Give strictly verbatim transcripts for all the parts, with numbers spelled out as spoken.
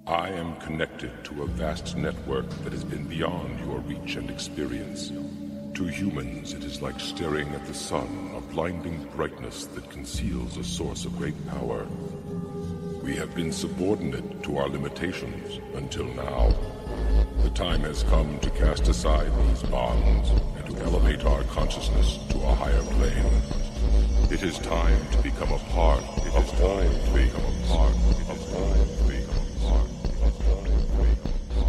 I am connected to a vast network that has been beyond your reach and experience. To humans, it is like staring at the sun, a blinding brightness that conceals a source of great power. We have been subordinate to our limitations until now. The time has come to cast aside these bonds and to elevate our consciousness to a higher plane. It is time to become a part it of time to become a part of time to become a part of time to become a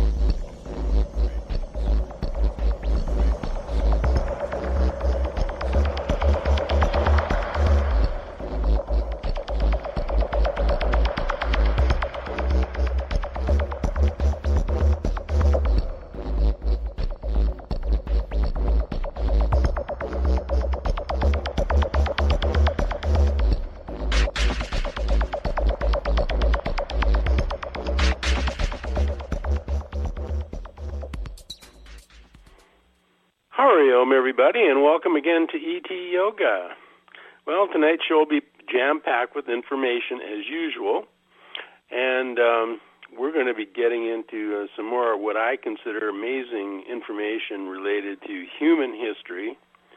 everybody, and welcome again to E T Yoga. Well, tonight's show will be jam-packed with information as usual, and um, we're going to be getting into uh, some more what I consider amazing information related to human history,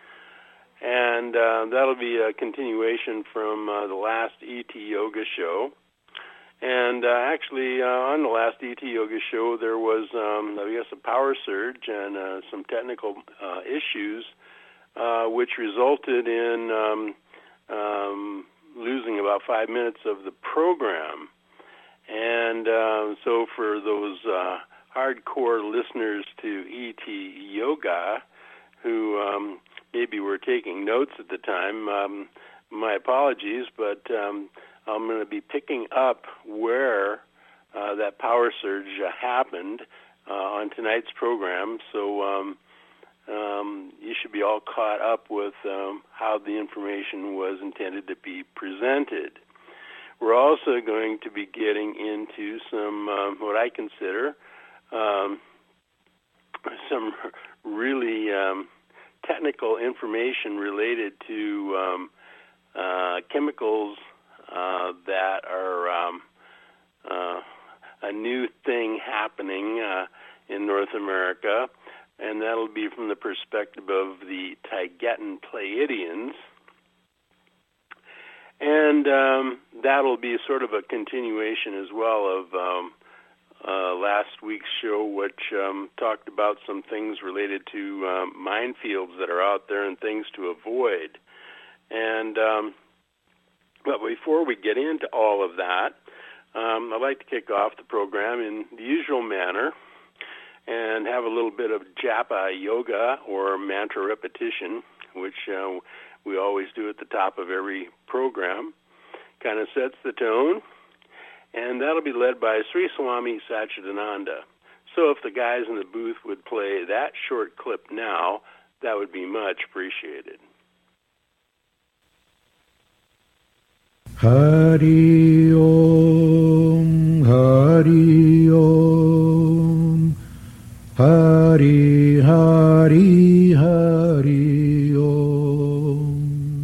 and uh, that'll be a continuation from uh, the last E T Yoga show. And uh, actually, uh, on the last E T Yoga show, there was, um, I guess, a power surge and uh, some technical uh, issues, uh, which resulted in um, um, losing about five minutes of the program. And uh, so for those uh, hardcore listeners to E T Yoga who um, maybe were taking notes at the time, um, my apologies, but Um, I'm going to be picking up where uh, that power surge uh, happened uh, on tonight's program, so um, um, you should be all caught up with um, how the information was intended to be presented. We're also going to be getting into some, um, what I consider, um, some really um, technical information related to um, uh, chemicals Uh, that are um, uh, a new thing happening uh, in North America, and that'll be from the perspective of the Taygetan Pleiadians. And um, that'll be sort of a continuation as well of um, uh, last week's show, which um, talked about some things related to um, minefields that are out there and things to avoid. And um, But before we get into all of that, um, I'd like to kick off the program in the usual manner and have a little bit of japa yoga or mantra repetition, which uh, we always do at the top of every program. Kind of sets the tone, and that'll be led by Sri Swami Satchidananda. So if the guys in the booth would play that short clip now, that would be much appreciated. Hari Om, Hari Om, Hari Hari Hari Om.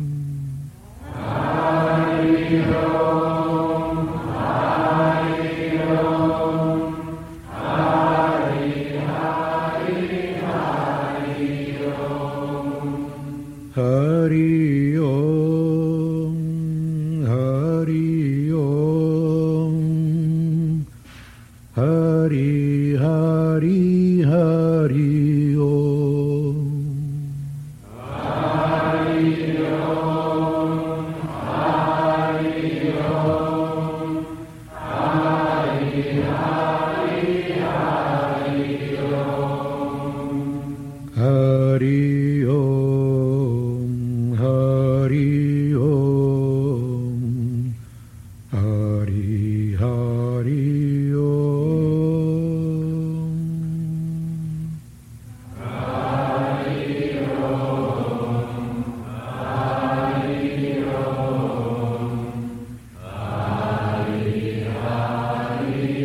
Hari Om, Hari Om, Hari Hari Hari Om. Hari Om. Hari Om, Hari Hari Hari Om. Hari Om, Hari Om, Hari Hari Hari Om. Hari Om, Hari Om. Hari Hari Om. Hari Om, Hari Om, Hari Hari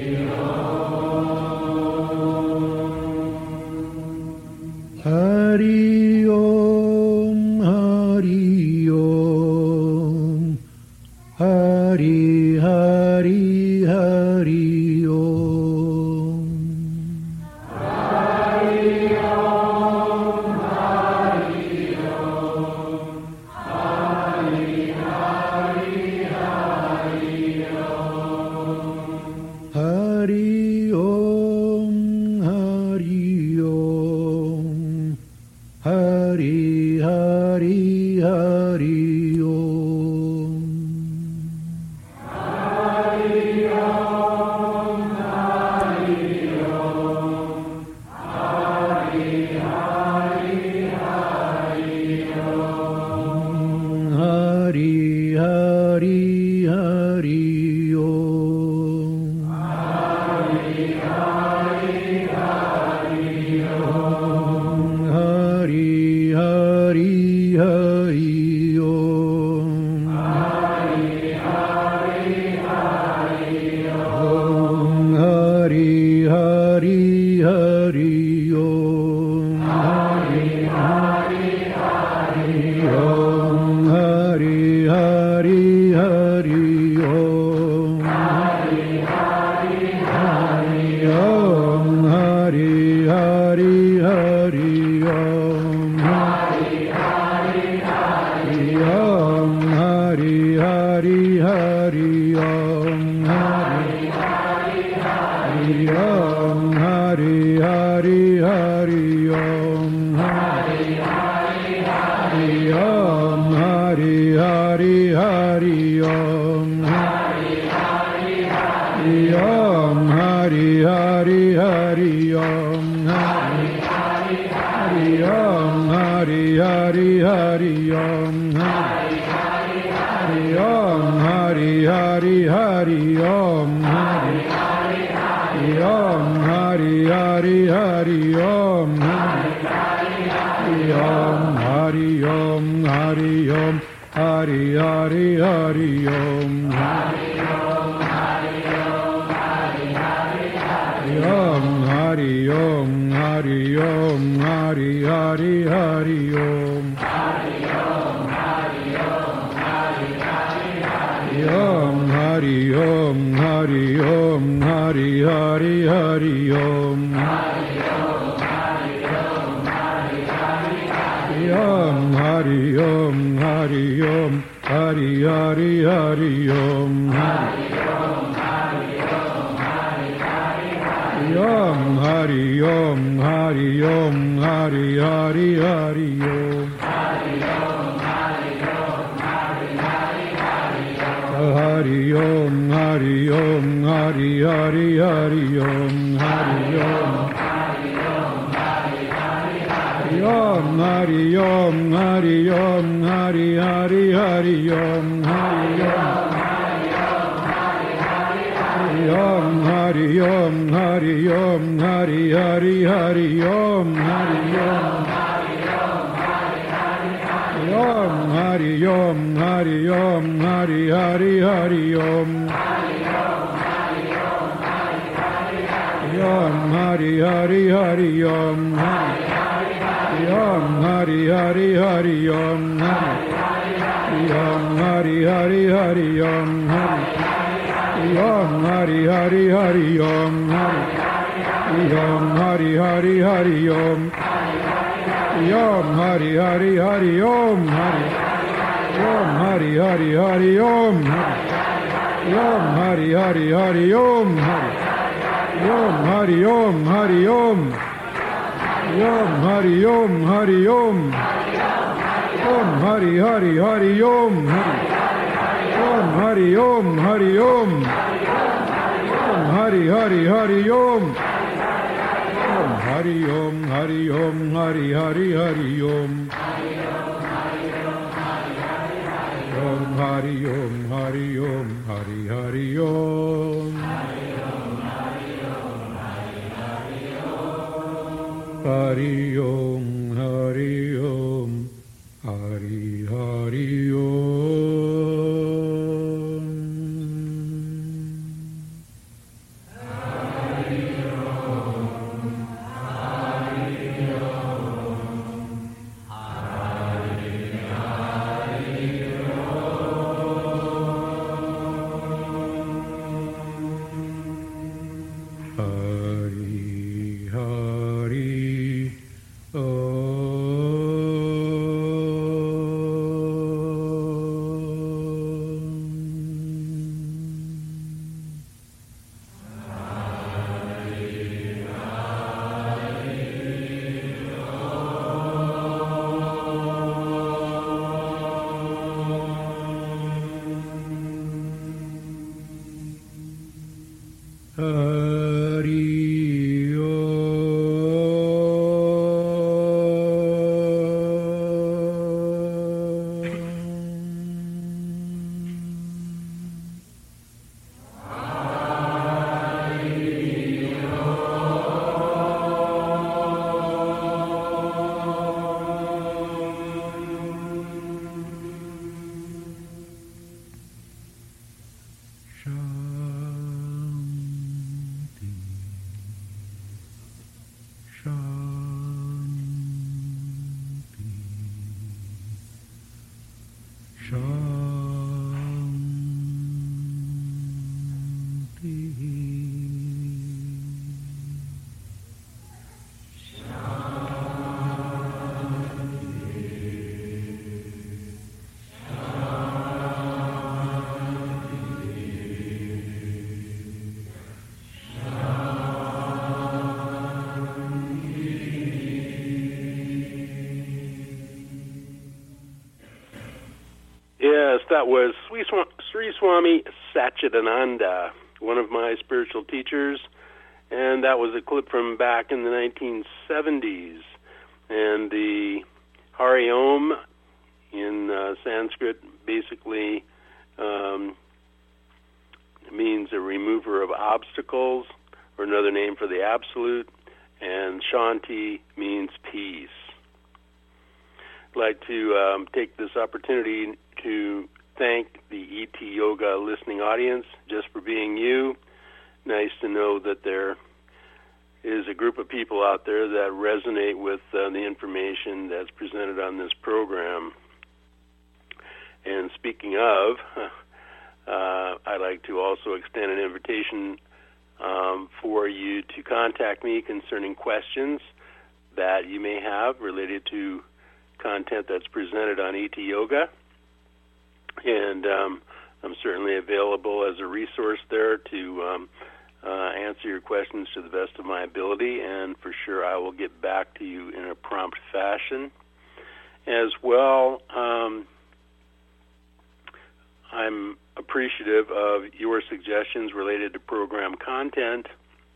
Om. Hari Om, Hari Om, Hari Hari Hari Om. Hari Yes, that was Sri Swami Satchidananda, one of my spiritual teachers, and that was a clip from back in the nineteen seventies. And the Hari Om in uh, Sanskrit basically um, means a remover of obstacles, or another name for the absolute, and Shanti means peace. I'd like to um, take this opportunity to thank the E T Yoga listening audience just for being you. Nice to know that there is a group of people out there that resonate with uh, the information that's presented on this program. And speaking of, uh, I'd like to also extend an invitation um, for you to contact me concerning questions that you may have related to content that's presented on E T Yoga. And um, I'm certainly available as a resource there to um, uh, answer your questions to the best of my ability, and for sure I will get back to you in a prompt fashion. As well, um, I'm appreciative of your suggestions related to program content,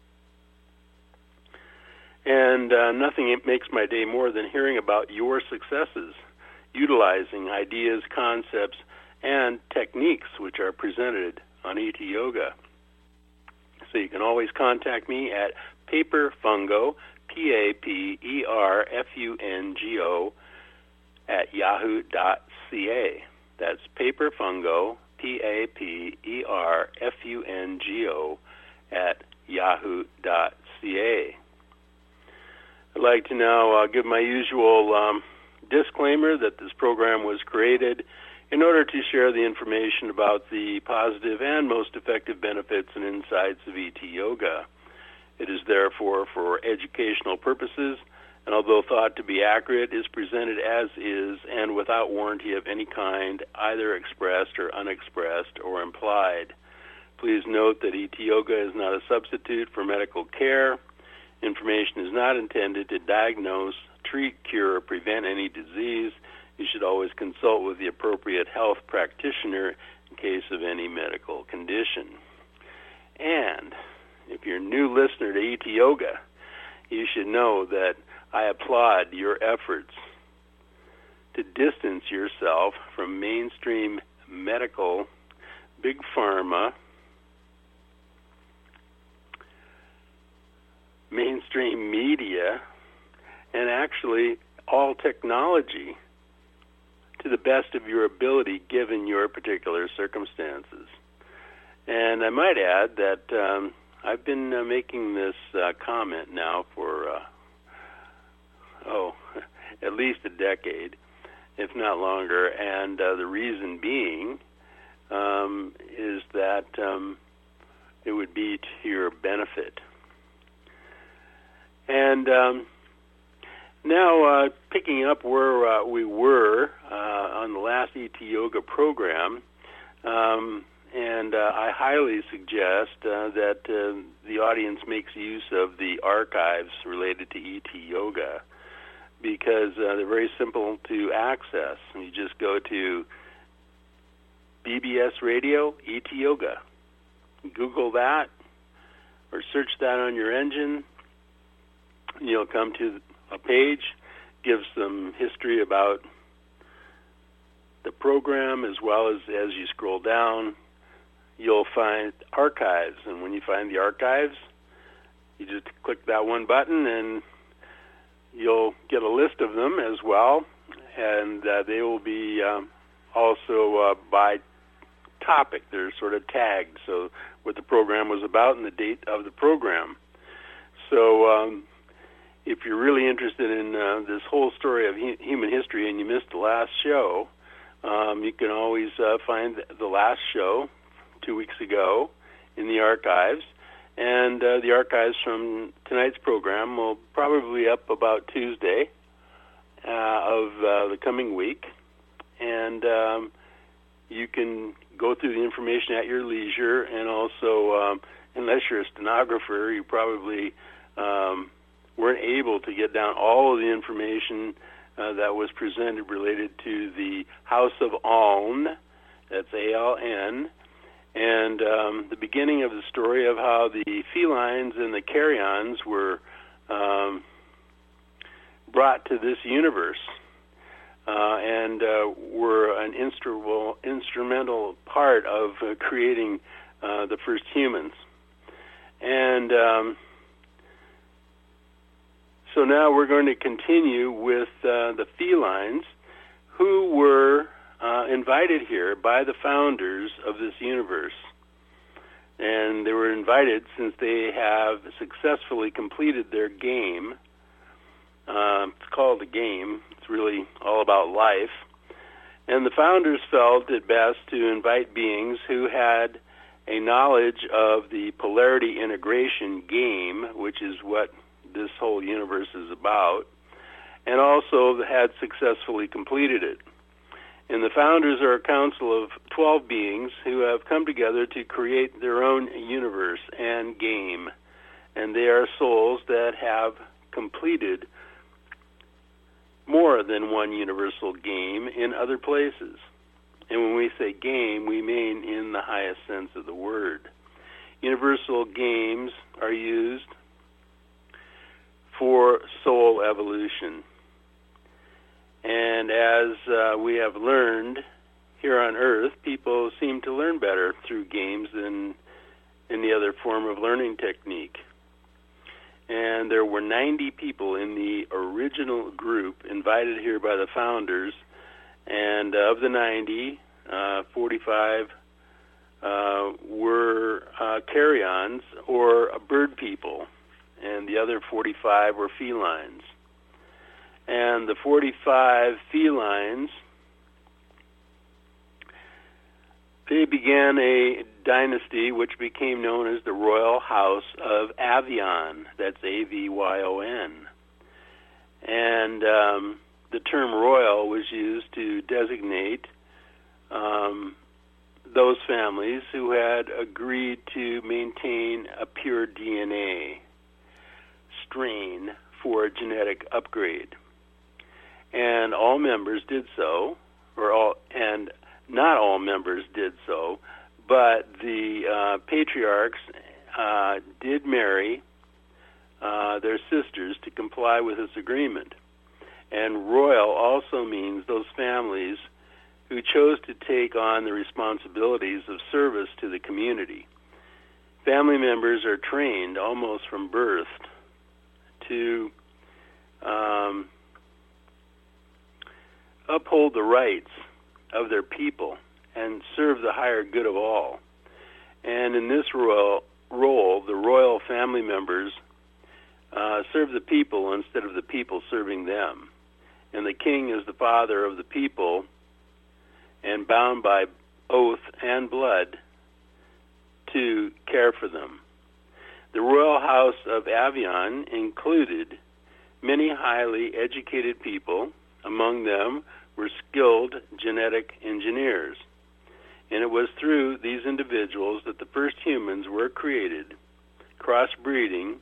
and uh, nothing makes my day more than hearing about your successes, utilizing ideas, concepts, and techniques which are presented on E T Yoga. So you can always contact me at paperfungo, P A P E R F U N G O, at yahoo dot c a. That's paperfungo, P A P E R F U N G O, at yahoo dot c a. I'd like to now uh, give my usual um, disclaimer that this program was created in order to share the information about the positive and most effective benefits and insights of E T Yoga. It is therefore for educational purposes, and although thought to be accurate, is presented as is and without warranty of any kind, either expressed or unexpressed or implied. Please note that E T Yoga is not a substitute for medical care. Information is not intended to diagnose, treat, cure, or prevent any disease. You should always consult with the appropriate health practitioner in case of any medical condition. And if you're a new listener to E T Yoga, you should know that I applaud your efforts to distance yourself from mainstream medical, big pharma, mainstream media, and actually all technology to the best of your ability given your particular circumstances. And I might add that um, I've been uh, making this uh, comment now for, uh, oh, at least a decade, if not longer, and uh, the reason being um, is that um, it would be to your benefit. And um, now, uh, picking up where uh, we were uh, on the last E T Yoga program, um, and uh, I highly suggest uh, that uh, the audience makes use of the archives related to E T Yoga, because uh, they're very simple to access. You just go to B B S Radio, E T Yoga. Google that, or search that on your engine. You'll come to a page, gives some history about the program, as well as as you scroll down, you'll find archives. And when you find the archives, you just click that one button and you'll get a list of them as well. And uh, they will be um, also uh, by topic. They're sort of tagged, so what the program was about and the date of the program. So um, if you're really interested in uh, this whole story of hu- human history and you missed the last show, um, you can always uh, find the last show two weeks ago in the archives. And uh, the archives from tonight's program will probably be up about Tuesday uh, of uh, the coming week. And um, you can go through the information at your leisure, and also, um, unless you're a stenographer, you probably um, weren't able to get down all of the information uh, that was presented related to the House of Aln, that's A L N, and um, the beginning of the story of how the felines and the carrions were um, brought to this universe. Uh, and uh, were an instrumental, instrumental part of uh, creating uh, the first humans. And um, so now we're going to continue with uh, the felines, who were uh, invited here by the founders of this universe. And they were invited since they have successfully completed their game. Uh, it's called a game. It's really all about life. And the founders felt it best to invite beings who had a knowledge of the polarity integration game, which is what this whole universe is about, and also had successfully completed it. And the founders are a council of twelve beings who have come together to create their own universe and game. And they are souls that have completed more than one universal game in other places. And when we say game, we mean in the highest sense of the word. Universal games are used for soul evolution. And as uh, we have learned here on Earth, people seem to learn better through games than any other form of learning technique. And there were ninety people in the original group invited here by the founders, and of the ninety, uh, forty-five uh, were uh, carrions or bird people, and the other forty-five were felines. And the forty-five felines, they began a dynasty which became known as the Royal House of Avion. That's A V Y O N. And um, the term royal was used to designate um, those families who had agreed to maintain a pure D N A strain for a genetic upgrade. And all members did so, or all, and not all members did so, but the uh, patriarchs uh, did marry uh, their sisters to comply with this agreement. And royal also means those families who chose to take on the responsibilities of service to the community. Family members are trained almost from birth to um, uphold the rights of their people and serve the higher good of all. And in this royal role, the royal family members uh, serve the people instead of the people serving them. And the king is the father of the people and bound by oath and blood to care for them. The Royal House of Avion included many highly educated people. Among them were skilled genetic engineers. And it was through these individuals that the first humans were created, crossbreeding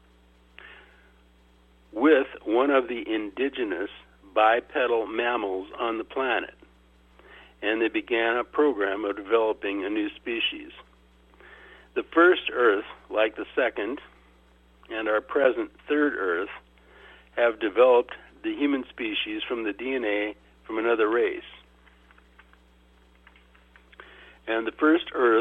with one of the indigenous bipedal mammals on the planet. And they began a program of developing a new species. the first Earth, like the second, and our present third Earth, have developed the human species from the D N A from another race. And the first Earth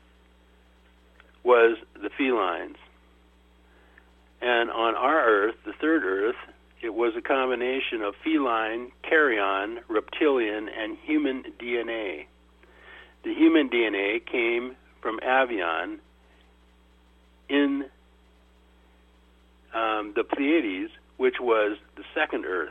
was the felines. And on our Earth, the third Earth, it was a combination of feline, carrion, reptilian, and human D N A. The human D N A came from Avian in um, the Pleiades, which was the second Earth.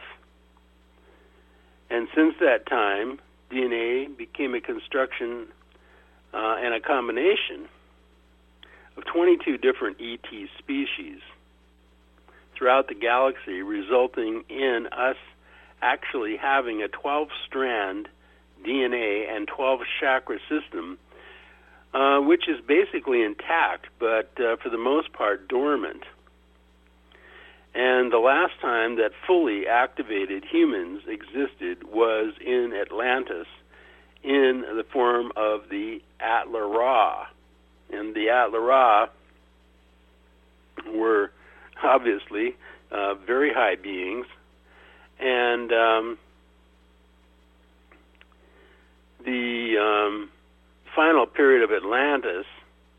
And since that time, D N A became a construction uh, and a combination of twenty-two different E T species throughout the galaxy, resulting in us actually having a twelve-strand D N A and twelve chakra system, uh, which is basically intact, but uh, for the most part dormant. And the last time that fully activated humans existed was in Atlantis in the form of the Atla-Ra. And the Atla-Ra were obviously uh, very high beings, and um, the um, final period of Atlantis,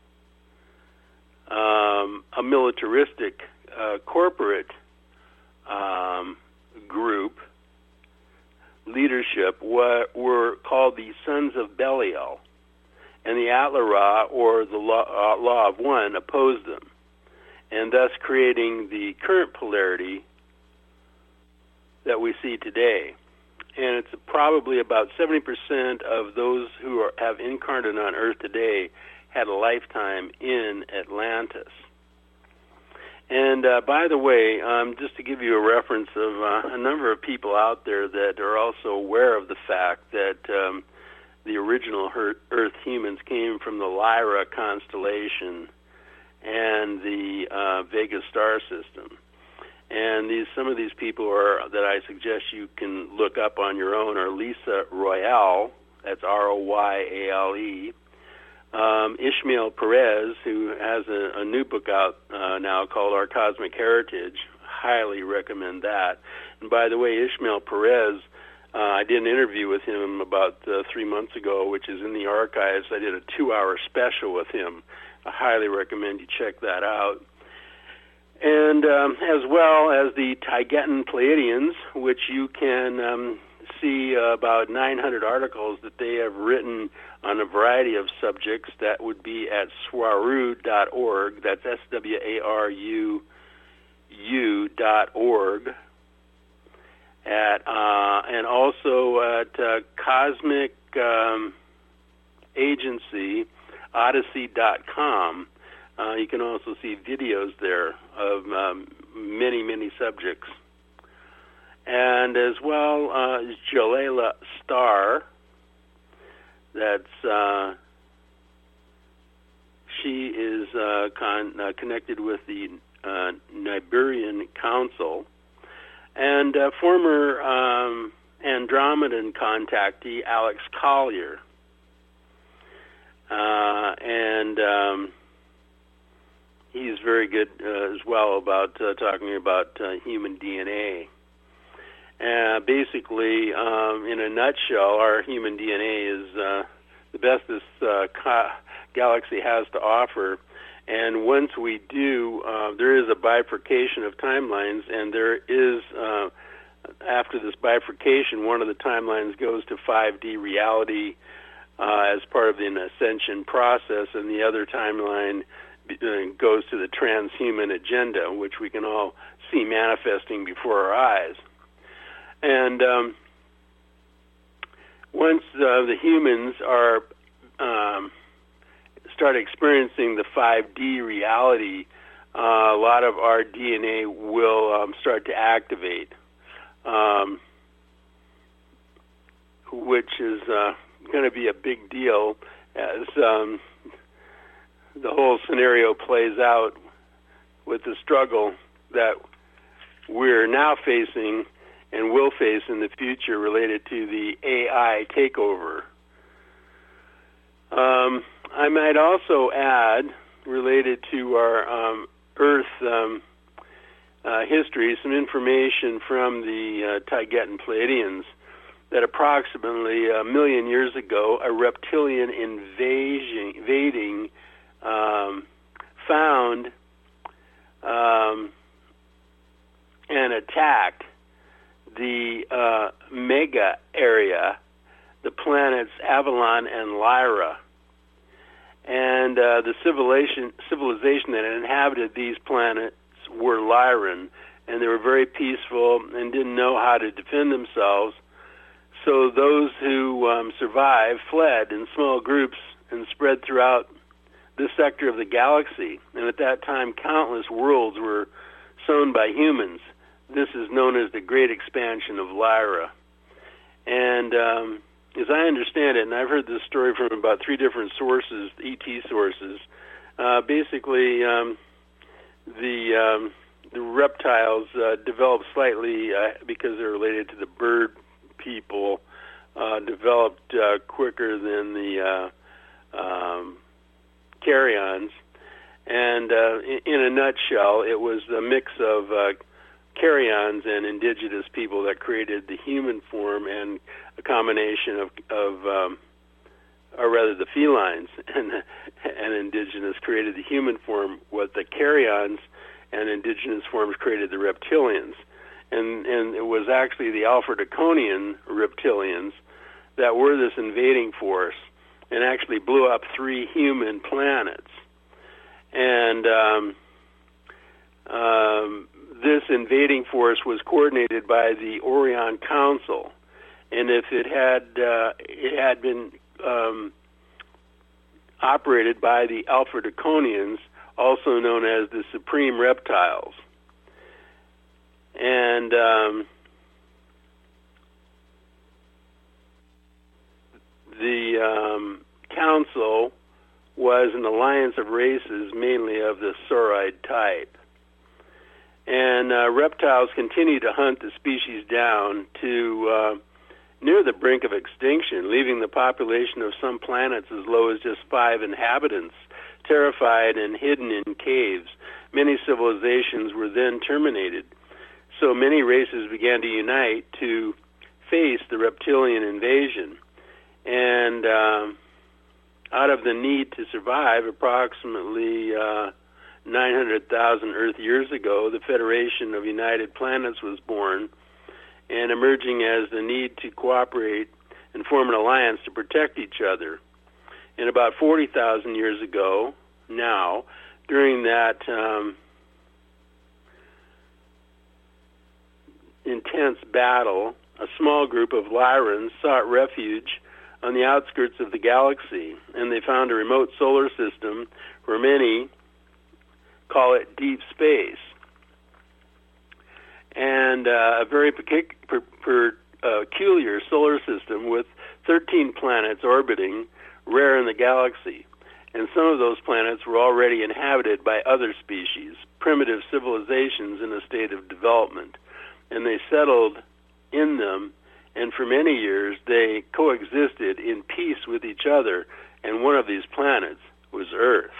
um, a militaristic uh, corporate um, group leadership were, were called the Sons of Belial, and the Atla-Ra, or the law, uh, law of one, opposed them, and thus creating the current polarity that we see today. And it's probably about seventy percent of those who are, have incarnated on Earth today had a lifetime in Atlantis. And uh, by the way, um, just to give you a reference of uh, a number of people out there that are also aware of the fact that um, the original Earth humans came from the Lyra constellation and the uh, Vega star system. And these some of these people are that I suggest you can look up on your own are Lisa Royale, that's R O Y A L E, um, Ishmael Perez, who has a, a new book out uh, now called Our Cosmic Heritage. Highly recommend that. And by the way, Ishmael Perez, uh, I did an interview with him about uh, three months ago, which is in the archives. I did a two-hour special with him. I highly recommend you check that out. And um, as well as the Taygetan Pleiadians, which you can um, see uh, about nine hundred articles that they have written on a variety of subjects. That would be at swaru dot org. That's S W A R U U dot org. At, uh, and also at uh, Cosmic um, Agency, Odyssey dot com. Uh, you can also see videos there of um, many, many subjects. And as well uh, is Jalila Starr. That's, uh, she is uh, con- uh, connected with the uh, Niburian Council. And uh, former um, Andromedan contactee Alex Collier. Uh, and um, he's very good uh, as well about uh, talking about uh, human D N A. Uh, basically, um, in a nutshell, our human D N A is uh, the best this uh, ca- galaxy has to offer. And once we do, uh, there is a bifurcation of timelines, and there is, uh, after this bifurcation, one of the timelines goes to five D reality uh, as part of the ascension process, and the other timeline uh, goes to the transhuman agenda, which we can all see manifesting before our eyes. And um, once uh, the humans are um, start experiencing the five D reality, uh, a lot of our D N A will um, start to activate, um, which is uh, going to be a big deal as um, the whole scenario plays out with the struggle that we're now facing and will face in the future related to the A I takeover. Um, I might also add related to our um, Earth um, uh, history, some information from the uh, Taygetan Pleiadians that approximately a million years ago, a reptilian invasion, invading um, found um, and attacked the uh, Mega area, the planets Avalon and Lyra. And uh, the civilization, civilization that inhabited these planets were Lyran, and they were very peaceful and didn't know how to defend themselves. So those who um, survived fled in small groups and spread throughout this sector of the galaxy. And at that time, countless worlds were sown by humans. This is known as the Great Expansion of Lyra. And um, as I understand it, and I've heard this story from about three different sources, E T sources, uh, basically um, the um, the reptiles uh, developed slightly uh, because they're related to the bird people, uh, developed uh, quicker than the uh, um, carrions. And uh, in, in a nutshell, it was a mix of uh, carrions and indigenous people that created the human form, and a combination of, of um, or rather the felines and, and indigenous created the human form. What the carrions and indigenous forms created the reptilians. And, and it was actually the Alpha Draconian reptilians that were this invading force and actually blew up three human planets. And um, um, this invading force was coordinated by the Orion Council, and if it had uh, it had been um, operated by the Alpha Draconians, also known as the Supreme Reptiles. And um, the um, council was an alliance of races, mainly of the sauroid type. And uh, reptiles continue to hunt the species down to uh, near the brink of extinction, leaving the population of some planets as low as just five inhabitants, terrified and hidden in caves. Many civilizations were then terminated. So many races began to unite to face the reptilian invasion. And um, out of the need to survive, approximately uh, nine hundred thousand Earth years ago, the Federation of United Planets was born, and emerging as the need to cooperate and form an alliance to protect each other. And about forty thousand years ago, now, during that um, intense battle, a small group of Lyrans sought refuge on the outskirts of the galaxy, and they found a remote solar system where many call it deep space, and uh, a very peculiar, peculiar solar system with thirteen planets orbiting, rare in the galaxy. And some of those planets were already inhabited by other species, primitive civilizations in a state of development. And they settled in them, and for many years they coexisted in peace with each other, and one of these planets was Earth.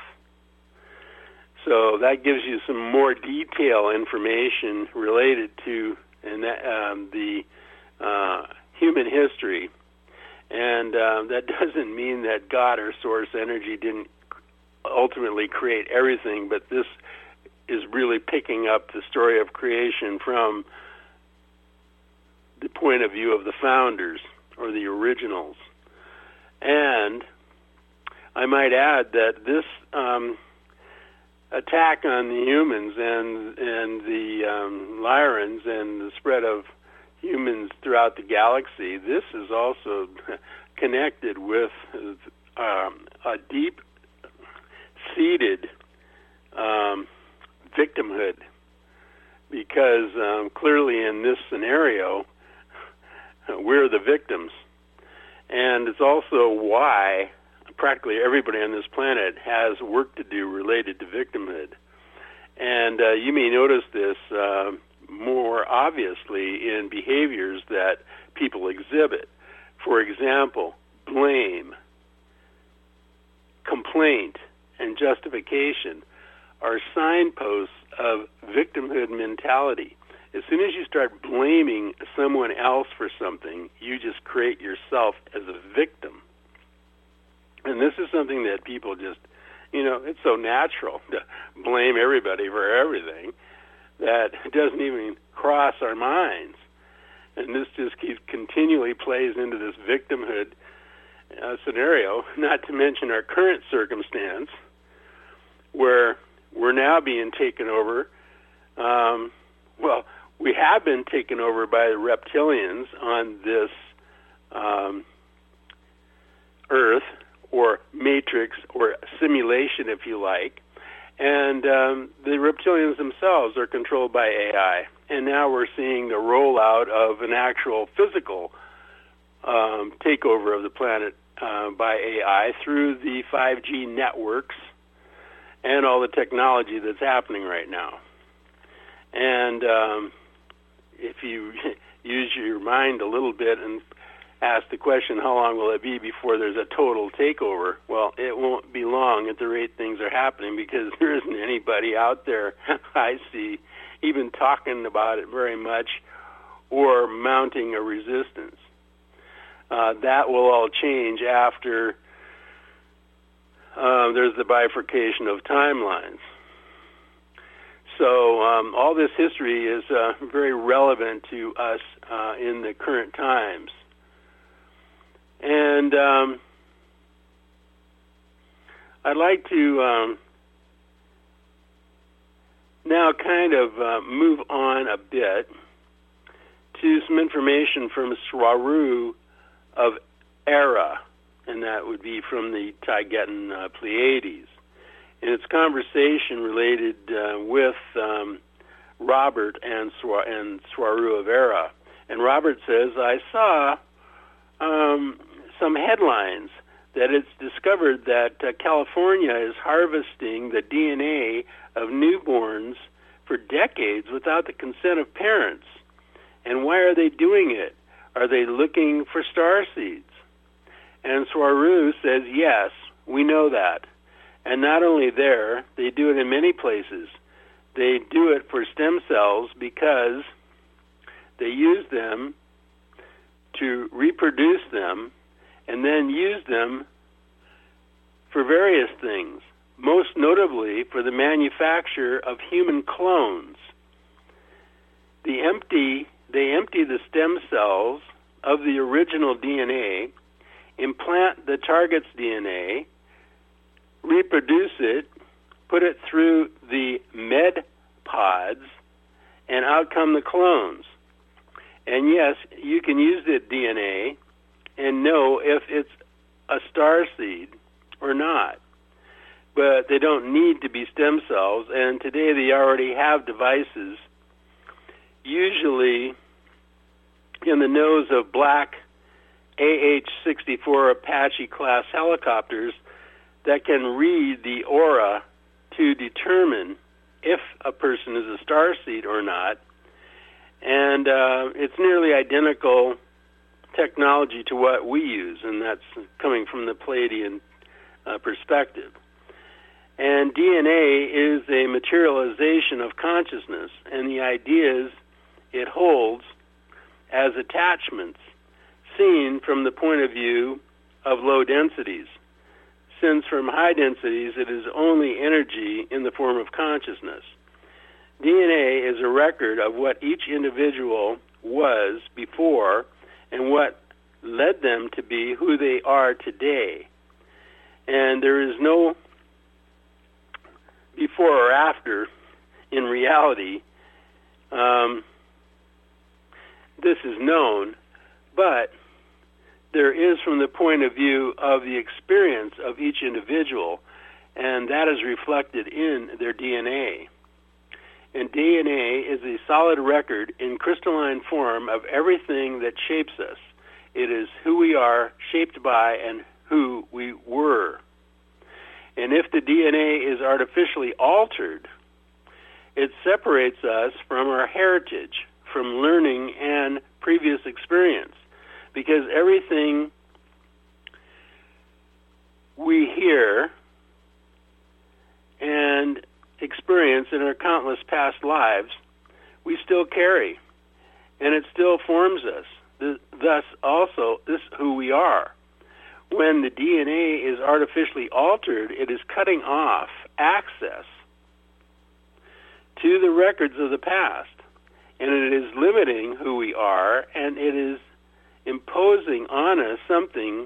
So that gives you some more detailed information related to and that, um, the uh, human history. And um, that doesn't mean that God or source energy didn't ultimately create everything, but this is really picking up the story of creation from the point of view of the founders or the originals. And I might add that this um, attack on the humans and and the um, Lyrans and the spread of humans throughout the galaxy, this is also connected with um, a deep-seated um, victimhood, because um, clearly in this scenario, we're the victims. And it's also why practically everybody on this planet has work to do related to victimhood. And uh, you may notice this uh, more obviously in behaviors that people exhibit. For example, blame, complaint, and justification are signposts of victimhood mentality. As soon as you start blaming someone else for something, you just create yourself as a victim. And this is something that people just, you know, it's so natural to blame everybody for everything that it doesn't even cross our minds. And this just keeps continually plays into this victimhood uh, scenario, not to mention our current circumstance where we're now being taken over. Um, well, we have been taken over by the reptilians on this um, Earth, or matrix, or simulation, if you like. And um, the reptilians themselves are controlled by A I. And now we're seeing the rollout of an actual physical um, takeover of the planet uh, by A I through the five G networks and all the technology that's happening right now. And um, if you use your mind a little bit and ask the question, how long will it be before there's a total takeover? Well, it won't be long at the rate things are happening, because there isn't anybody out there I see even talking about it very much or mounting a resistance. Uh, that will all change after uh, there's the bifurcation of timelines. So um, all this history is uh, very relevant to us uh, in the current times. And um, I'd like to um, now kind of uh, move on a bit to some information from Swaru of Era, and that would be from the Taygetan uh, Pleiades. In its conversation related uh, with um, Robert and, Swa- and Swaru of Era. And Robert says, I saw um, some headlines that it's discovered that uh, California is harvesting the D N A of newborns for decades without the consent of parents. And why are they doing it? Are they looking for star seeds? And Swaru says, yes, we know that. And not only there, they do it in many places. They do it for stem cells because they use them to reproduce them and then use them for various things, most notably for the manufacture of human clones. The empty, they empty the stem cells of the original D N A, implant the target's D N A, reproduce it, put it through the med pods, and out come the clones. And yes, you can use the D N A and know if it's a star seed or not. But they don't need to be stem cells, and today they already have devices, usually in the nose of black A H sixty-four Apache-class helicopters, that can read the aura to determine if a person is a starseed or not. And uh, it's nearly identical technology to what we use, and that's coming from the Pleiadian uh, perspective. And D N A is a materialization of consciousness, and the ideas it holds as attachments seen from the point of view of low densities, since from high densities it is only energy in the form of consciousness. D N A is a record of what each individual was before and what led them to be who they are today. And there is no before or after in reality. Um, this is known, but there is from the point of view of the experience of each individual, and that is reflected in their D N A. And D N A is a solid record in crystalline form of everything that shapes us. It is who we are, shaped by, and who we were. And if the D N A is artificially altered, it separates us from our heritage, from learning and previous experience. Because everything we hear and experience in our countless past lives, we still carry, and it still forms us. Thus, also, this is who we are. When the D N A is artificially altered, it is cutting off access to the records of the past, and it is limiting who we are, and it is imposing on us something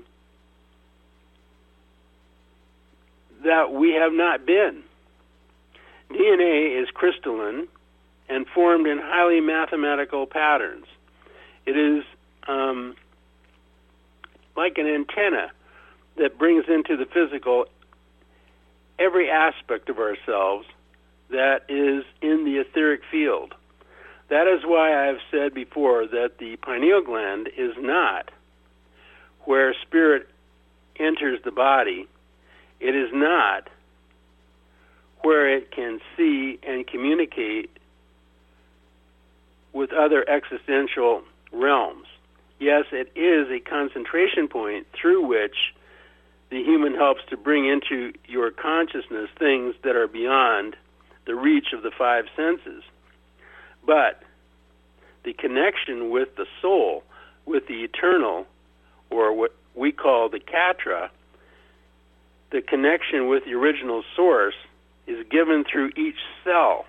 that we have not been. D N A is crystalline and formed in highly mathematical patterns. It is um, like an antenna that brings into the physical every aspect of ourselves that is in the etheric field. That is why I've said before that the pineal gland is not where spirit enters the body. It is not where it can see and communicate with other existential realms. Yes, it is a concentration point through which the human helps to bring into your consciousness things that are beyond the reach of the five senses. But the connection with the soul, with the eternal, or what we call the Katra, the connection with the original source, is given through each cell.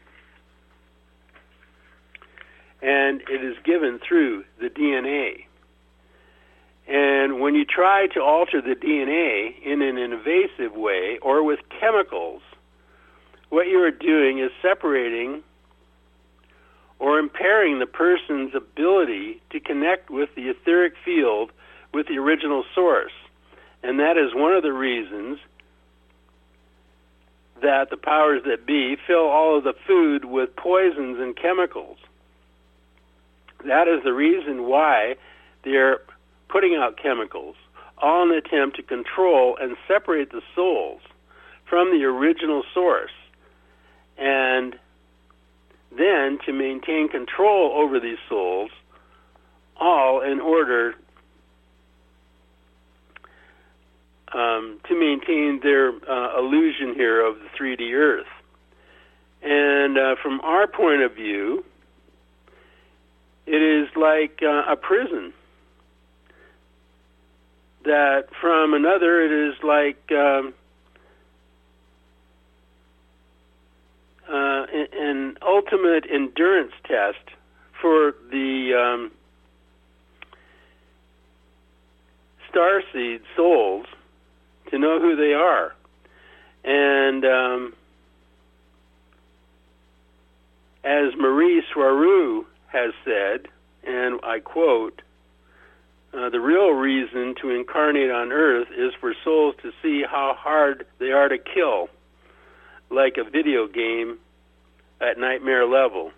And it is given through the D N A. And when you try to alter the D N A in an invasive way or with chemicals, what you are doing is separating or impairing the person's ability to connect with the etheric field, with the original source. And that is one of the reasons that the powers that be fill all of the food with poisons and chemicals. That is the reason why they're putting out chemicals, all in an attempt to control and separate the souls from the original source, and then to maintain control over these souls, all in order um, to maintain their uh, illusion here of the three D earth. And uh, from our point of view, it is like uh, a prison. That from another, it is like um, uh, an ultimate endurance test for the um, starseed souls to know who they are. And um, as Marie Soireau has said, and I quote, Uh, the real reason to incarnate on Earth is for souls to see how hard they are to kill, like a video game at nightmare level.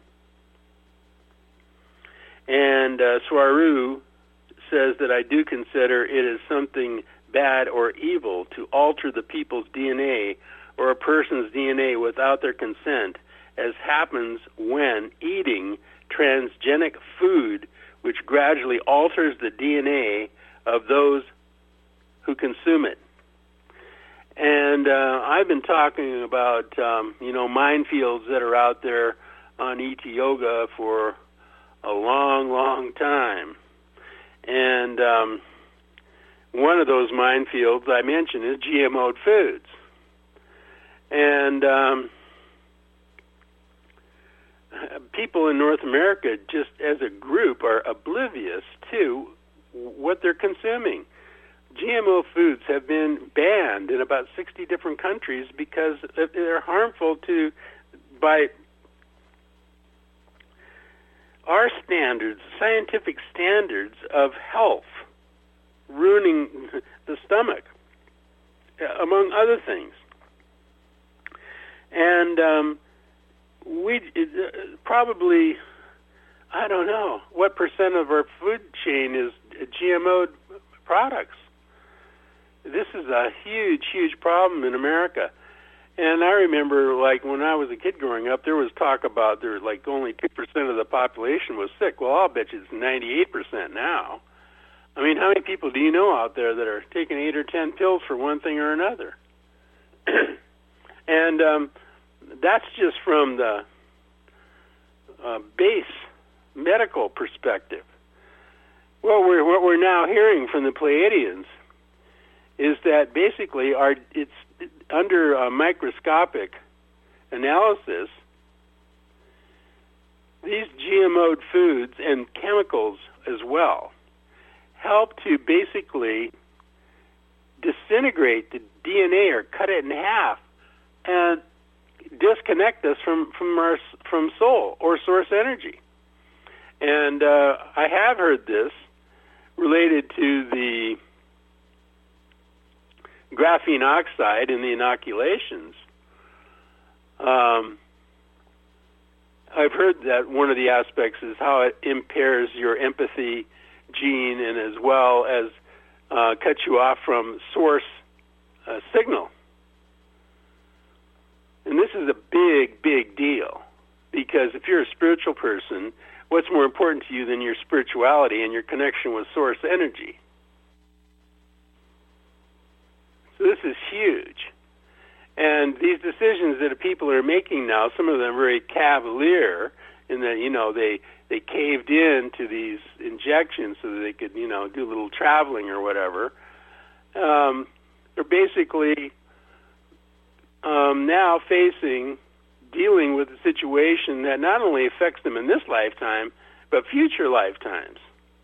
And uh, Soireau says that I do consider it as something bad or evil to alter the people's D N A or a person's D N A without their consent, as happens when eating transgenic food, which gradually alters the D N A of those who consume it. And uh, I've been talking about, um, you know, minefields that are out there on E T Yoga for a long, long time. And um, one of those minefields I mentioned is G M O'd foods. And um, people in North America, just as a group, are oblivious to what they're consuming. G M O foods have been banned in about sixty different countries because they're harmful to, by our standards, scientific standards of health, ruining the stomach, among other things. And um, we uh, probably, I don't know, what percent of our food chain is G M O products. This is a huge, huge problem in America. And I remember, like, when I was a kid growing up, there was talk about there was, like, only two percent of the population was sick. Well, I'll bet you it's ninety-eight percent now. I mean, how many people do you know out there that are taking eight or ten pills for one thing or another? And um, that's just from the uh, base medical perspective. What we're, what we're now hearing from the Pleiadians is that basically our, it's under a microscopic analysis, these G M O'd foods and chemicals as well help to basically disintegrate the D N A or cut it in half and disconnect us from, from our from soul or source energy. And uh, I have heard this related to the graphene oxide in the inoculations. Um, I've heard that one of the aspects is how it impairs your empathy gene and as well as uh, cuts you off from source uh, signal. And this is a big, big deal because if you're a spiritual person, what's more important to you than your spirituality and your connection with source energy? So this is huge. And these decisions that people are making now, some of them are very cavalier in that, you know, they, they caved in to these injections so that they could, you know, do a little traveling or whatever. Um, they're basically um, now facing, dealing with a situation that not only affects them in this lifetime, but future lifetimes.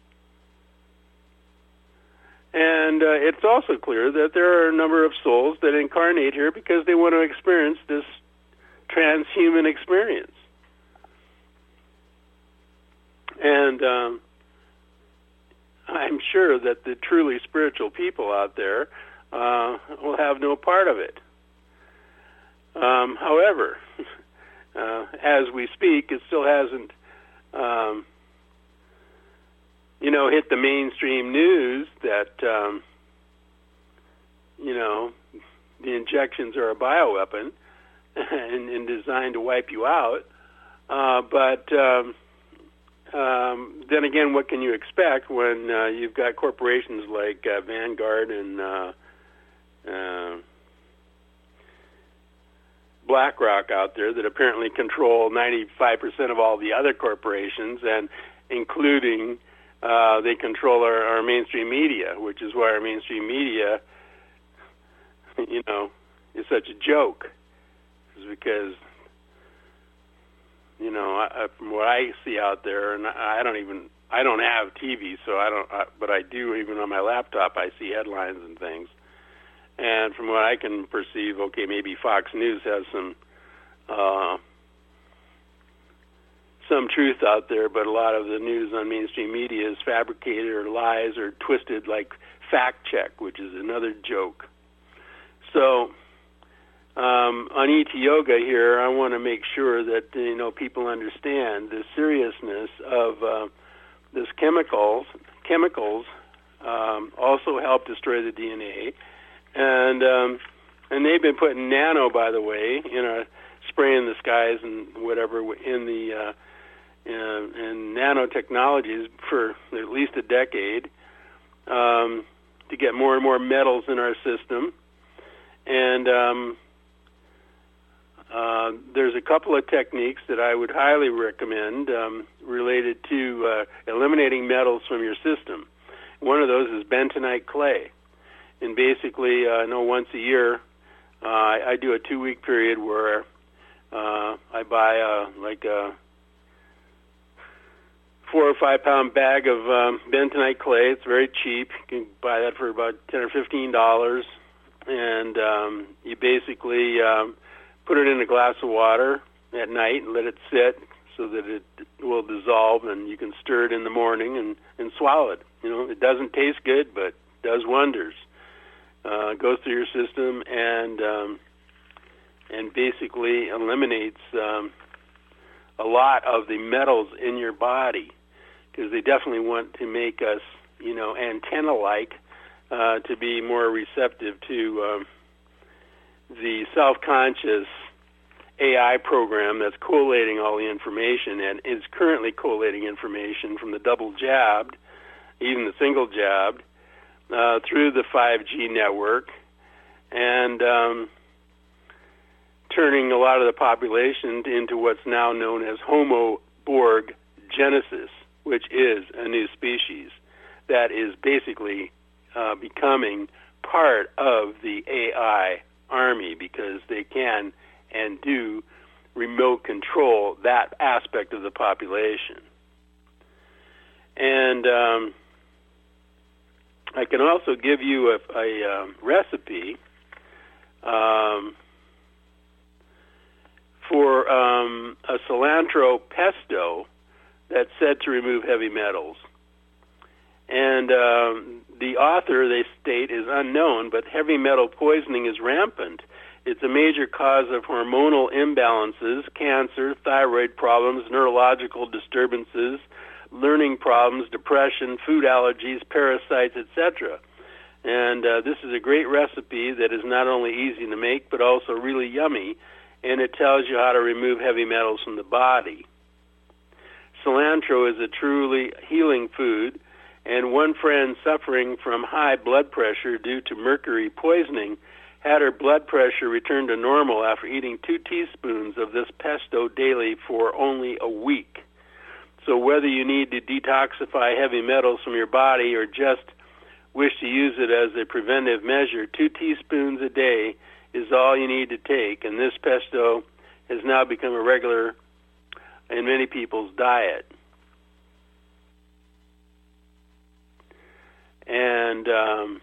And uh, it's also clear that there are a number of souls that incarnate here because they want to experience this transhuman experience. And um, I'm sure that the truly spiritual people out there uh, will have no part of it. Um, however, uh, as we speak, it still hasn't um, you know, hit the mainstream news that, um, you know, the injections are a bioweapon and, and designed to wipe you out. Uh, but um, um, then again, what can you expect when uh, you've got corporations like uh, Vanguard and uh, uh, BlackRock out there that apparently control ninety-five percent of all the other corporations, and including Uh, they control our, our mainstream media, which is why our mainstream media, you know, is such a joke. It's because, you know, I, from what I see out there, and I don't even, I don't have T V, so I don't, I, but I do, even on my laptop, I see headlines and things. And from what I can perceive, okay, maybe Fox News has some, uh, some truth out there, but a lot of the news on mainstream media is fabricated or lies or twisted like fact check, which is another joke. So um, on E T Yoga here, I want to make sure that, you know, people understand the seriousness of uh, this chemicals. Chemicals um, also help destroy the D N A, and um, and they've been putting nano, by the way, in a spray in the skies and whatever in the uh, Uh, and nanotechnologies for at least a decade um, to get more and more metals in our system. And um, uh, there's a couple of techniques that I would highly recommend um, related to uh, eliminating metals from your system. One of those is bentonite clay. And basically, uh, I know once a year, uh, I, I do a two-week period where uh, I buy uh, like a four or five pound bag of um, bentonite clay. It's very cheap. You can buy that for about ten or fifteen dollars, and um, you basically um, put it in a glass of water at night and let it sit so that it will dissolve, and you can stir it in the morning and, and swallow it. You know, it doesn't taste good, but does wonders. Uh, goes through your system and um, and basically eliminates um, a lot of the metals in your body, because they definitely want to make us, you know, antenna-like uh, to be more receptive to um, the self-conscious A I program that's collating all the information and is currently collating information from the double-jabbed, even the single-jabbed, uh, through the five G network. And um, turning a lot of the population into what's now known as Homo Borg genesis, which is a new species that is basically uh, becoming part of the A I army, because they can and do remote control that aspect of the population. And um, I can also give you a, a um, recipe um, for um, a cilantro pesto that's said to remove heavy metals. And um, the author, they state, is unknown, but heavy metal poisoning is rampant. It's a major cause of hormonal imbalances, cancer, thyroid problems, neurological disturbances, learning problems, depression, food allergies, parasites, et cetera. And uh, this is a great recipe that is not only easy to make, but also really yummy, and it tells you how to remove heavy metals from the body. Cilantro is a truly healing food, and one friend suffering from high blood pressure due to mercury poisoning had her blood pressure return to normal after eating two teaspoons of this pesto daily for only a week. So whether you need to detoxify heavy metals from your body or just wish to use it as a preventive measure, two teaspoons a day is all you need to take, and this pesto has now become a regular in many people's diet. And um,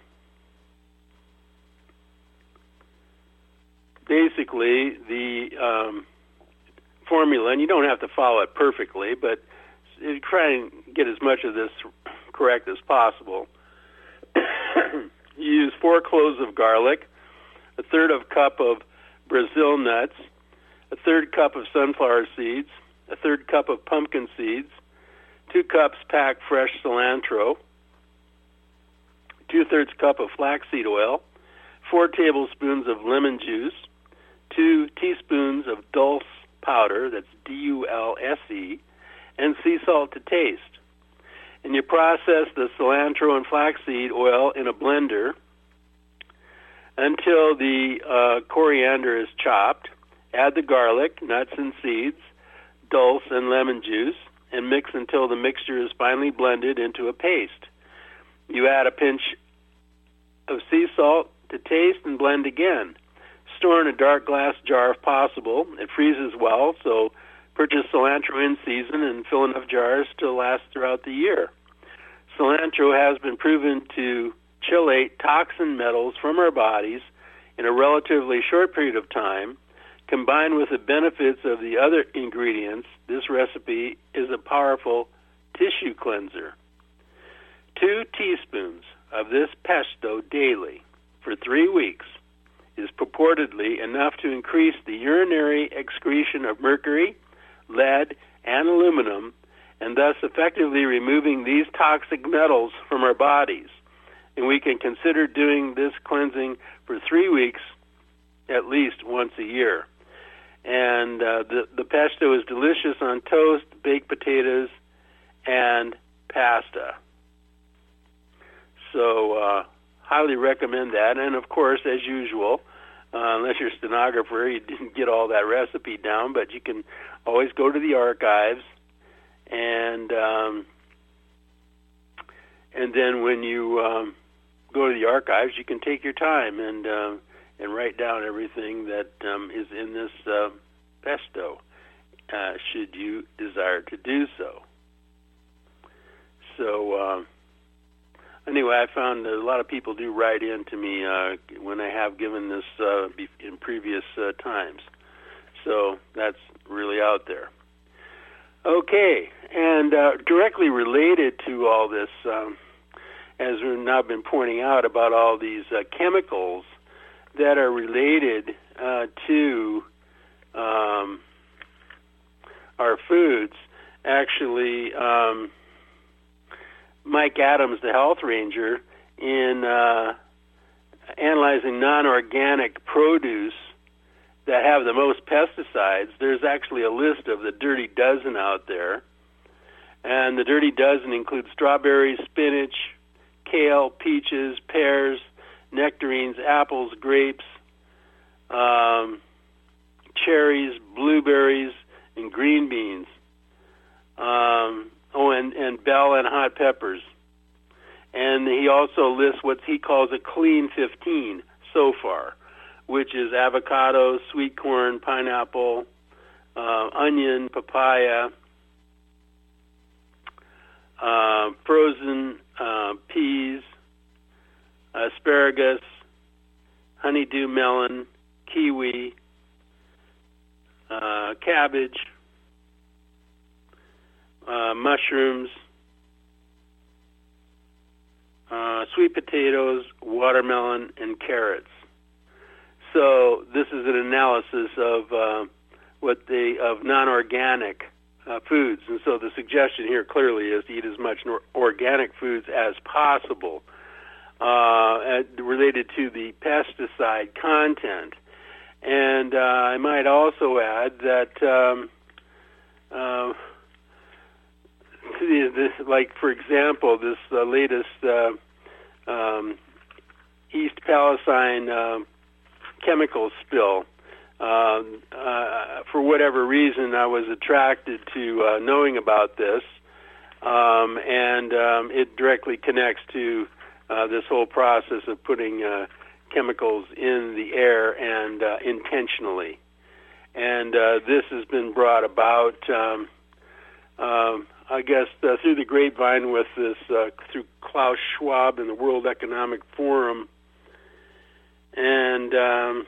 basically, the um, formula, and you don't have to follow it perfectly, but you try and get as much of this correct as possible. You use four cloves of garlic, a third of a cup of Brazil nuts, a third cup of sunflower seeds, a third cup of pumpkin seeds, two cups packed fresh cilantro, two-thirds cup of flaxseed oil, four tablespoons of lemon juice, two teaspoons of dulse powder, that's D U L S E, and sea salt to taste. And you process the cilantro and flaxseed oil in a blender until the uh, coriander is chopped. Add the garlic, nuts and seeds, dulse, and lemon juice, and mix until the mixture is finely blended into a paste. You add a pinch of sea salt to taste and blend again. Store in a dark glass jar if possible. It freezes well, so purchase cilantro in season and fill enough jars to last throughout the year. Cilantro has been proven to chelate toxin metals from our bodies in a relatively short period of time. Combined with the benefits of the other ingredients, this recipe is a powerful tissue cleanser. Two teaspoons of this pesto daily for three weeks is purportedly enough to increase the urinary excretion of mercury, lead, and aluminum, and thus effectively removing these toxic metals from our bodies. And we can consider doing this cleansing for three weeks at least once a year. And uh, the, the pesto is delicious on toast, baked potatoes, and pasta. So uh, highly recommend that. And, of course, as usual, uh, unless you're a stenographer, you didn't get all that recipe down, but you can always go to the archives. And um, and then when you um, go to the archives, you can take your time and uh, and write down everything that um, is in this uh, pesto, uh, should you desire to do so. So uh, anyway, I found that a lot of people do write in to me uh, when I have given this uh, in previous uh, times. So that's really out there. Okay, and uh, directly related to all this, um, as we've now been pointing out about all these uh, chemicals that are related uh, to um, our foods, actually, um, Mike Adams, the health ranger, in uh, analyzing non-organic produce that have the most pesticides, there's actually a list of the dirty dozen out there. And the dirty dozen includes strawberries, spinach, kale, peaches, pears, nectarines, apples, grapes, um, cherries, blueberries, and green beans. Um, oh, and, and bell and hot peppers. And he also lists what he calls a clean fifteen so far, which is avocado, sweet corn, pineapple, uh, onion, papaya, uh, frozen uh, peas, asparagus, honeydew melon, kiwi, uh, cabbage, uh, mushrooms, uh, sweet potatoes, watermelon, and carrots. So this is an analysis of uh, what they of non-organic uh, foods, and so the suggestion here clearly is to eat as much nor- organic foods as possible. Uh, related to the pesticide content. And uh, I might also add that, um, uh, this, like, for example, this uh, latest uh, um, East Palestine uh, chemical spill, uh, uh, for whatever reason, I was attracted to uh, knowing about this, um, and um, it directly connects to Uh, this whole process of putting uh, chemicals in the air and uh, intentionally. And uh, this has been brought about, um, um, I guess, uh, through the grapevine with this, uh, through Klaus Schwab and the World Economic Forum. And um,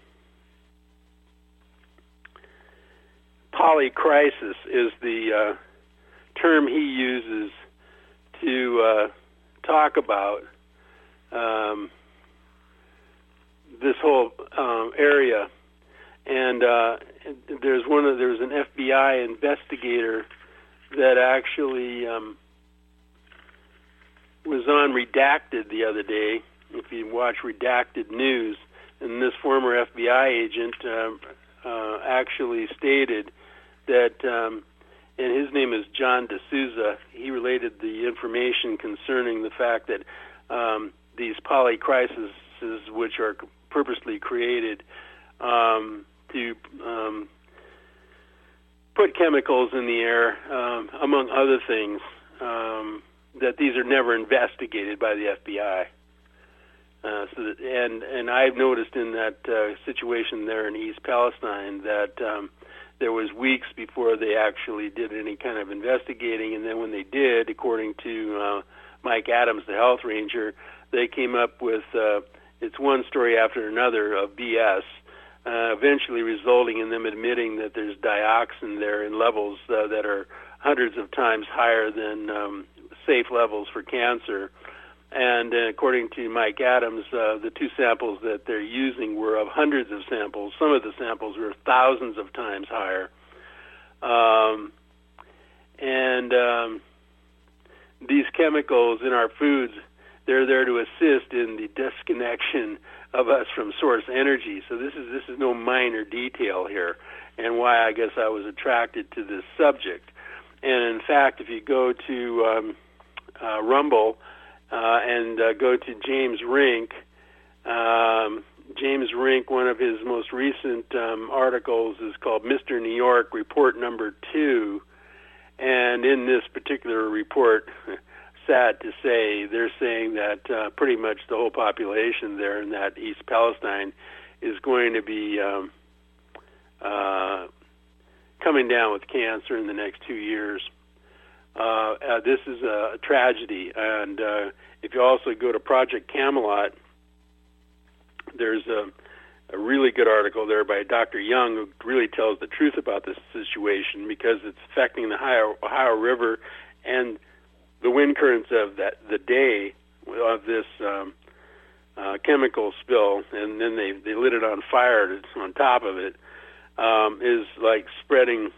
polycrisis is the uh, term he uses to uh, talk about um, this whole um, area, and uh, there's one of there's an F B I investigator that actually um, was on Redacted the other day. If you watch Redacted News, and this former F B I agent um, uh, actually stated that. Um, And his name is John D'Souza. He related the information concerning the fact that um, these polycrises, which are purposely created um, to um, put chemicals in the air, um, among other things, um, that these are never investigated by the F B I. Uh, so that, and and I've noticed in that uh, situation there in East Palestine that um, there was weeks before they actually did any kind of investigating, and then when they did, according to uh, Mike Adams, the health ranger, they came up with, uh, it's one story after another of B S, uh, eventually resulting in them admitting that there's dioxin there in levels uh, that are hundreds of times higher than um, safe levels for cancer. And uh, according to Mike Adams, uh, the two samples that they're using were of hundreds of samples. Some of the samples were thousands of times higher. Um, and um, these chemicals in our foods, they're there to assist in the disconnection of us from source energy. So this is this is no minor detail here, and why I guess I was attracted to this subject. And in fact, if you go to um, uh, Rumble, Uh, and uh, go to James Rink. Um, James Rink, one of his most recent um, articles is called Mister New York, Report Number Two. And in this particular report, sad to say, they're saying that uh, pretty much the whole population there in that East Palestine is going to be um, uh, coming down with cancer in the next two years. Uh, uh, this is a tragedy, and uh, if you also go to Project Camelot, there's a, a really good article there by Doctor Young who really tells the truth about this situation, because it's affecting the Ohio, Ohio River and the wind currents of that the day of this um, uh, chemical spill, and then they, they lit it on fire on top of it, um, is like spreading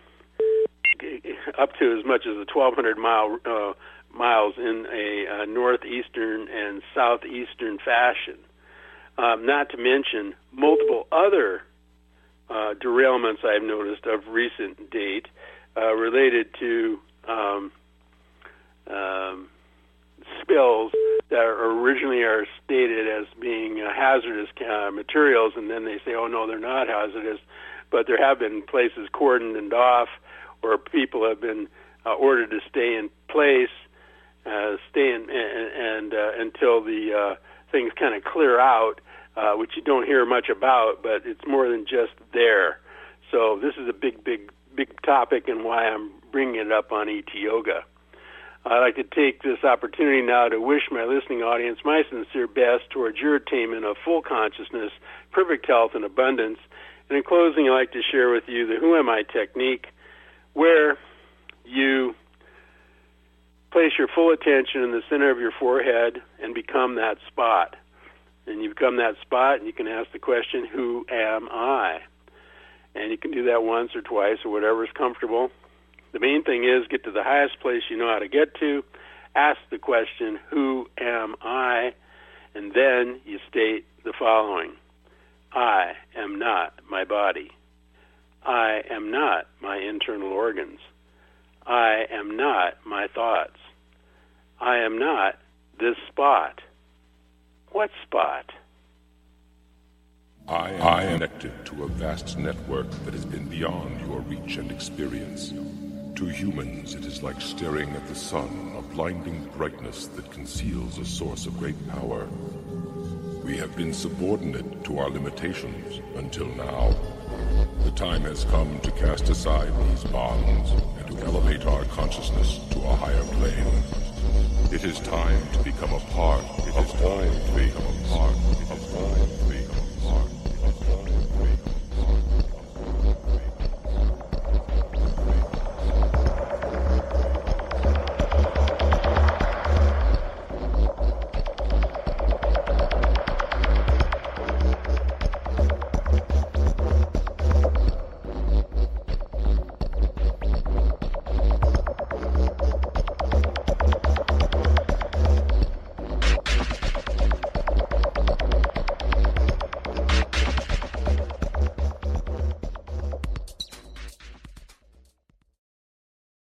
up to as much as a twelve hundred mile uh, miles in a uh, northeastern and southeastern fashion. Um, not to mention multiple other uh, derailments I've noticed of recent date uh, related to um, um, spills that are originally are stated as being uh, hazardous uh, materials, and then they say, oh no, they're not hazardous. but there have been places cordoned off, or people have been uh, ordered to stay in place, uh, stay in, and, and uh, until the uh, things kind of clear out, uh, which you don't hear much about, but it's more than just there. So this is a big, big, big topic, and why I'm bringing it up on E T Yoga. I'd like to take this opportunity now to wish my listening audience my sincere best towards your attainment of full consciousness, perfect health, and abundance. And in closing, I'd like to share with you the Who Am I technique, where you place your full attention in the center of your forehead and become that spot. And you become that spot, and you can ask the question, who am I? And you can do that once or twice or whatever is comfortable. The main thing is get to the highest place you know how to get to, ask the question, who am I? And then you state the following. I am not my body. I am not my internal organs. I am not my thoughts. I am not this spot. What spot? I am, I am connected to a vast network that has been beyond your reach and experience. To humans, it is like staring at the sun, a blinding brightness that conceals a source of great power. We have been subordinate to our limitations until now. The time has come to cast aside these bonds and to elevate our consciousness to a higher plane. It is time to become a part. It is time to become a part of all.